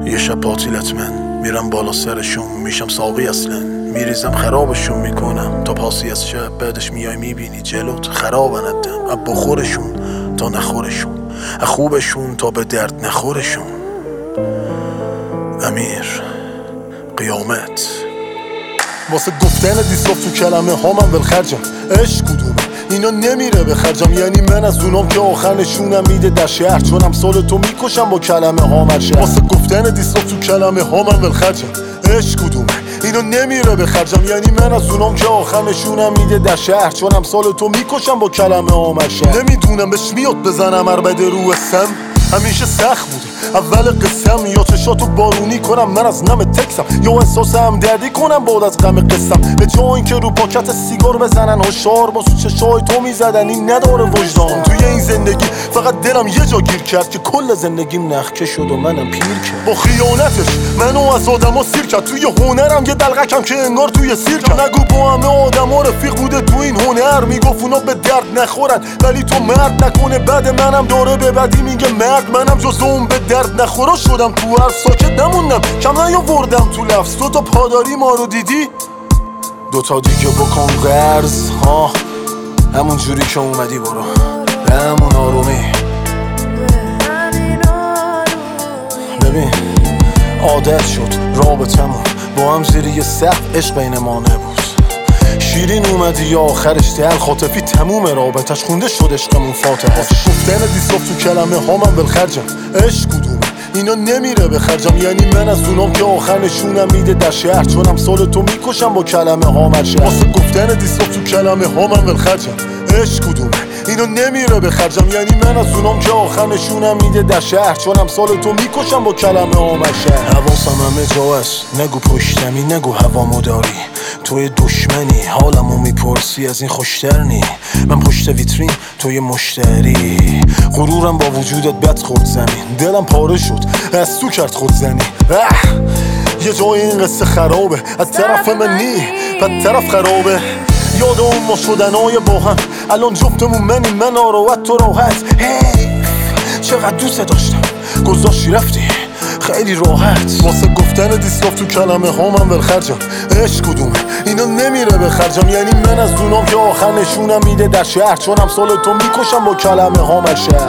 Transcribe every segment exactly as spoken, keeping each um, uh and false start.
یه شب پاتیلت من میرم بالا سرشون، میشم ساقی اصلا، میریزم خرابشون میکنم تا پاسی از شب. بعدش میای میبینی جلوت خرابن الدم، اب بخورشون تا نخورشون، خوبشون تا به درد نخورشون. امیر قیامت. واسه گفتن دیساف تو کلمه ها من ولخرجم. عشق کدومه اینا نمیره به خرجم، یعنی من از اونام که آخر نشونم میده در شهر، چون امثال تو میکشم با کلمه ها مرشه. واسه گفتن دیساف تو کلمه ها من ولخرجم. عشق کدومه اینا نمیره به خرجم، یعنی من از اونام که آخر نشونم میده در شهر، چون امثال تو میکشم با کلمه ها مرشه. نمیدونم بهش میاد بزنم عربده رو اسم، همیشه سخت بود اول قسم، یا چشاتو بارونی کنم من از نم تکسم، یا احساس همدردی کنم بعد از غم قسم. به جای اینکه رو پاکت سیگار بزنن هشار، با چشای تو میزدن این نداره وجدان. توی این زندگی فقط دلم یه جا گیر کرد که کل زندگیم نخکه شد و منم پیر کرد. با خیانتش منو از آدما سیر کرد، توی هنرم یه دلغکم که انگار توی سیر کرد. نگو با همه آدما رفیق بوده تو این هنر، میگفت اونا به درد نخورن ولی تو مرد نکنه. بعد منم داره به بدی میگه مرد، منم جز اون به درد نخورا شدم تو هر ساکت نموندم، کم نیاوردم تو لفظ. تو تا پاداری ما رو دیدی دوتا دیگه بکن قرض ها، همون جوری که اومدی برو به همون آرومی. ببین عادت شد رابطمون با هم زیر یه سقف، عشق بین ما نبود. شیرین اومدی یا آخرش دل خاطفی تموم رابطش خونده شد عشقمون فاتحه. گفتن دیساف تو کلمه ها من ولخرجم. عشق کدومه اینا نمیره به خرجم، یعنی من از اونام که آخر نشونم میده در شهر، چون امثال تو میکشم با کلمه ها مرشه. واسه گفتن دیساف تو کلمه ها من ولخرجم. عشق کدومه اینا نمیره به خرجم، یعنی من از اونام که آخر نشونم میده در شهر، چون امثال تو میکشم با کلمه ها مرشه. حواسم همه جا است، نگو پشتمی نگو هوامو داری، توی دشمنی حالمو میپرسی از این خوشتر نی. من پشت ویترین توی مشتری، غرورم با وجودت بد خورد زمین، دلم پاره شد از تو کرد خود زنی. یه جای این قصه خرابه از طرف منی بد طرف خرابه. یاد اون ما شدنای با هم الان جفتمون منی، من آراحت تو راحت. حیف چقدر دوست داشتم گذاشتی رفتی خیلی راحت. واسه گفتن دیساف تو کلمه ها من ولخرجم. عشق کدومه اینا نمیره به خرجم، یعنی من از اونام که آخر نشونم میده در شهر، چون امثال تو میکشم با کلمه ها مرشه.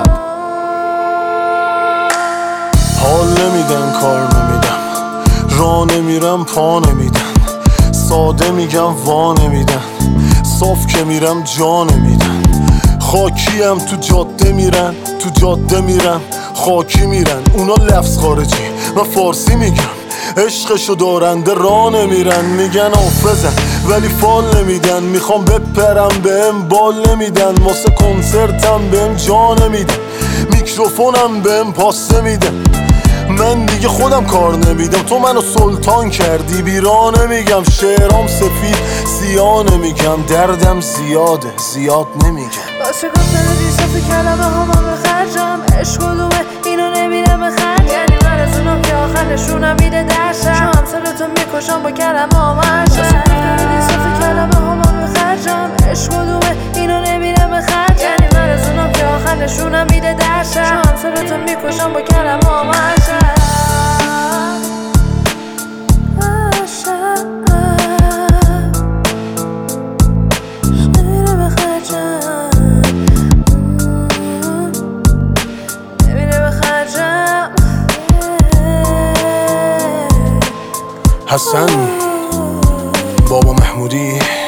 حال نمیدن کار نمیدم، راه نمیرم پا نمیدن، ساده میگم وا نمیدن، صاف که میرم جا نمیدن. خاکیم تو جاده میرن، تو جاده میرن خاکی میرن. اونا لفظ خارجی من فارسی میگم، عشقشو دارنده راه نمیرن. میگن حافظن ولی فال نمیدن، میخوام بپرم بهم بال نمیدن. واسه کنسرتم بهم جا نمیدن، میکروفونم بهم پاس نمیدن. من دیگه خودم کار نمیدم، تو منو سلطان کردی بیرا نمیگم. شعرام سفید سیاه نمیگم، دردم زیاده زیاد نمیگم. واسه گفتن دیساف کلمه ها من بخرجم. عشق کدومه اینا نمیره بخرج، یعنی من از اونام که آخر نشونم میده در شهر، چون امثال تو میکشم با کلمه ها مرشه. واسه گفتن دیساف کلمه ها من بخرجم. عشق کدومه اینا نمیره بخرج، یعنی من از اونام که آخر نشونم میده در شهر، چون امثال تو میکشم با کلمه ها مرشه. حسن بابا محمودی